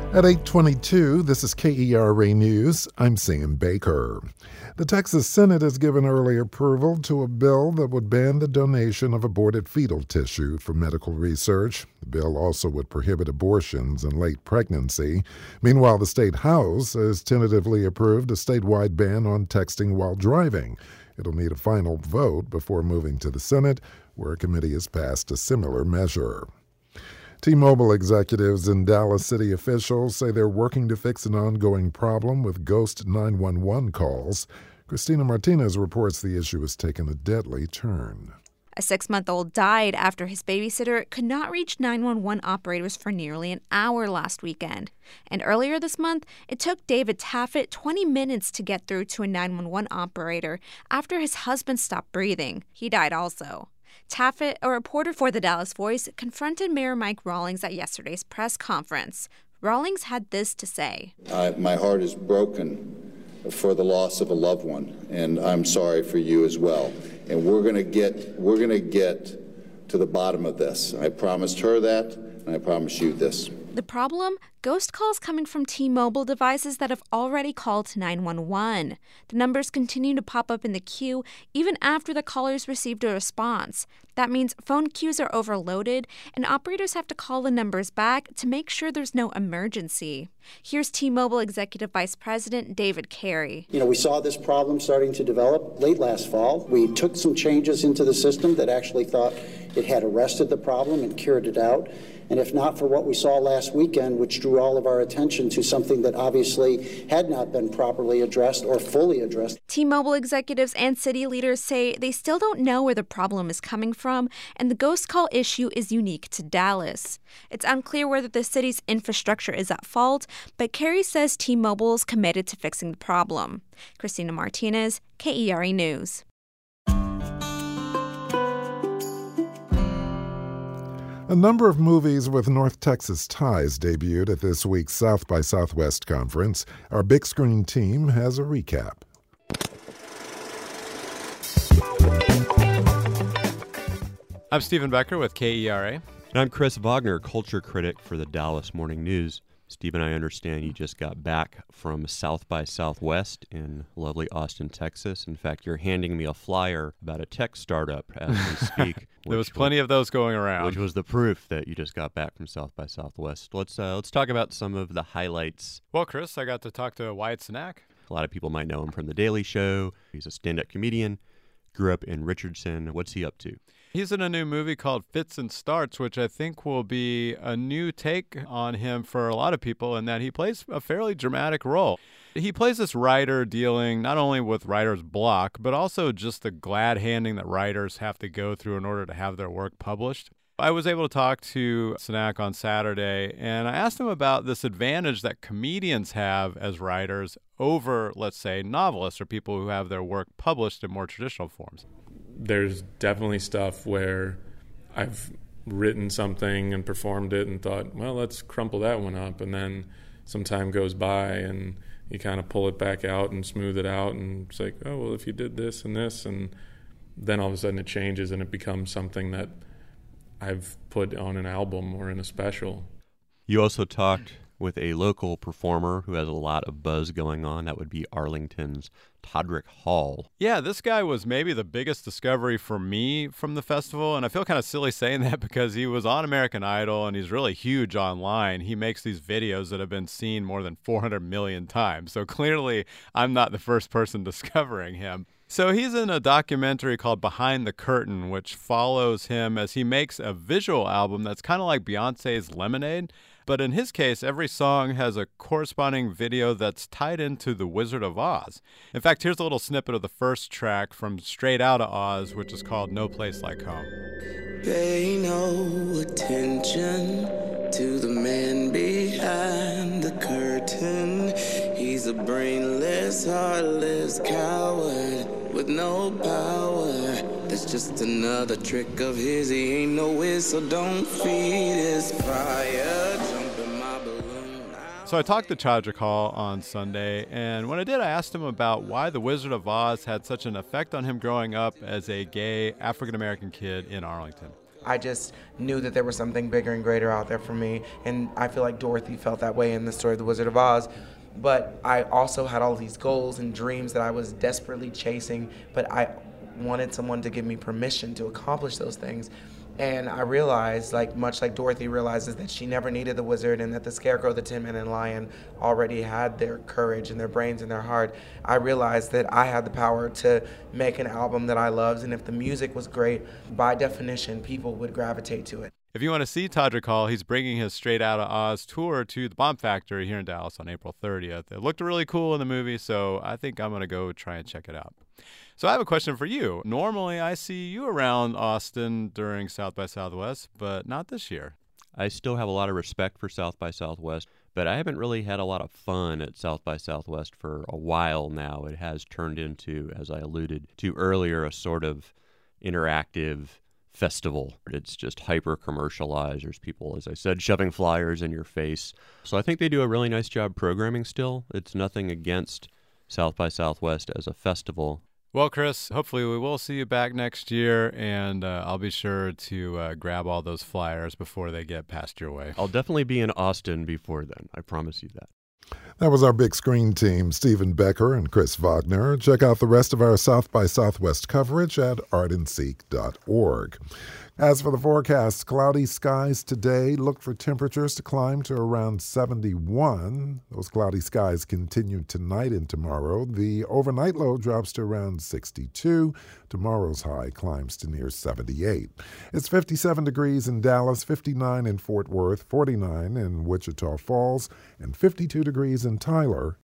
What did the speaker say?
At 8:22, this is KERA News. I'm Sam Baker. The Texas Senate has given early approval to a bill that would ban the donation of aborted fetal tissue for medical research. The bill also would prohibit abortions in late pregnancy. Meanwhile, the State House has tentatively approved a statewide ban on texting while driving. It'll need a final vote before moving to the Senate, where a committee has passed a similar measure. T-Mobile executives and Dallas city officials say they're working to fix an ongoing problem with ghost 911 calls. Christina Martinez reports the issue has taken a deadly turn. A 6-month-old died after his babysitter could not reach 911 operators for nearly an hour last weekend. And earlier this month, it took David Taffet 20 minutes to get through to a 911 operator after his husband stopped breathing. He died also. Taffet, a reporter for the Dallas Voice, confronted Mayor Mike Rawlings at yesterday's press conference. Rawlings had this to say. My heart is broken for the loss of a loved one, and I'm sorry for you as well. And we're going to get to the bottom of this. I promised her that, and I promise you this. The problem? Ghost calls coming from T-Mobile devices that have already called 911. The numbers continue to pop up in the queue even after the callers received a response. That means phone queues are overloaded, and operators have to call the numbers back to make sure there's no emergency. Here's T-Mobile Executive Vice President David Carey. We saw this problem starting to develop late last fall. We took some changes into the system that actually thought it had arrested the problem and cured it out. And if not for what we saw last weekend, which drew all of our attention to something that obviously had not been properly addressed or fully addressed. T-Mobile executives and city leaders say they still don't know where the problem is coming from, and the ghost call issue is unique to Dallas. It's unclear whether the city's infrastructure is at fault, but Carey says T-Mobile is committed to fixing the problem. Christina Martinez, KERA News. A number of movies with North Texas ties debuted at this week's South by Southwest conference. Our big screen team has a recap. I'm Stephen Becker with KERA. And I'm Chris Wagner, culture critic for the Dallas Morning News. Stephen, I understand you just got back from South by Southwest in lovely Austin, Texas. In fact, you're handing me a flyer about a tech startup as we speak. There was plenty of those going around. Which was the proof that you just got back from South by Southwest. Let's talk about some of the highlights. Well, Chris, I got to talk to Wyatt Cenac. A lot of people might know him from The Daily Show. He's a stand-up comedian, grew up in Richardson. What's he up to? He's in a new movie called Fits and Starts, which I think will be a new take on him for a lot of people in that he plays a fairly dramatic role. He plays this writer dealing not only with writer's block, but also just the glad handing that writers have to go through in order to have their work published. I was able to talk to Cenac on Saturday, and I asked him about this advantage that comedians have as writers over, let's say, novelists or people who have their work published in more traditional forms. There's definitely stuff where I've written something and performed it and thought, well, let's crumple that one up. And then some time goes by and you kind of pull it back out and smooth it out. And it's like, oh, well, if you did this and this, and then all of a sudden it changes and it becomes something that I've put on an album or in a special. You also talked with a local performer who has a lot of buzz going on. That would be Arlington's Todrick Hall. Yeah, this guy was maybe the biggest discovery for me from the festival, and I feel kind of silly saying that because he was on American Idol and he's really huge online. He makes these videos that have been seen more than 400 million times, so clearly I'm not the first person discovering him. So he's in a documentary called Behind the Curtain, which follows him as he makes a visual album that's kind of like Beyonce's Lemonade. But in his case, every song has a corresponding video that's tied into The Wizard of Oz. In fact, here's a little snippet of the first track from Straight Outta Oz, which is called No Place Like Home. Pay no attention to the man behind the curtain. He's a brainless, heartless coward with no power. That's just another trick of his. He ain't no wiz, so don't feed his fire. Jump in my balloon. So I talked to Todrick Hall on Sunday, and when I did, I asked him about why The Wizard of Oz had such an effect on him growing up as a gay African-American kid in Arlington. I just knew that there was something bigger and greater out there for me, and I feel like Dorothy felt that way in the story of The Wizard of Oz. But I also had all these goals and dreams that I was desperately chasing, but I wanted someone to give me permission to accomplish those things. And I realized, much like Dorothy realizes that she never needed the wizard and that the Scarecrow, the Tin Man, and Lion already had their courage and their brains and their heart, I realized that I had the power to make an album that I loved, and if the music was great, by definition, people would gravitate to it. If you want to see Todrick Hall, he's bringing his Straight Outta Oz tour to the Bomb Factory here in Dallas on April 30th. It looked really cool in the movie, so I think I'm going to go try and check it out. So I have a question for you. Normally, I see you around Austin during South by Southwest, but not this year. I still have a lot of respect for South by Southwest, but I haven't really had a lot of fun at South by Southwest for a while now. It has turned into, as I alluded to earlier, a sort of interactive festival. It's just hyper-commercialized. There's people, as I said, shoving flyers in your face. So I think they do a really nice job programming still. It's nothing against South by Southwest as a festival. Well, Chris, hopefully we will see you back next year, and I'll be sure to grab all those flyers before they get past your way. I'll definitely be in Austin before then. I promise you that. That was our big screen team, Stephen Becker and Chris Wagner. Check out the rest of our South by Southwest coverage at artandseek.org. As for the forecast, cloudy skies today. Look for temperatures to climb to around 71. Those cloudy skies continue tonight and tomorrow. The overnight low drops to around 62. Tomorrow's high climbs to near 78. It's 57 degrees in Dallas, 59 in Fort Worth, 49 in Wichita Falls, and 52 degrees in Tyler.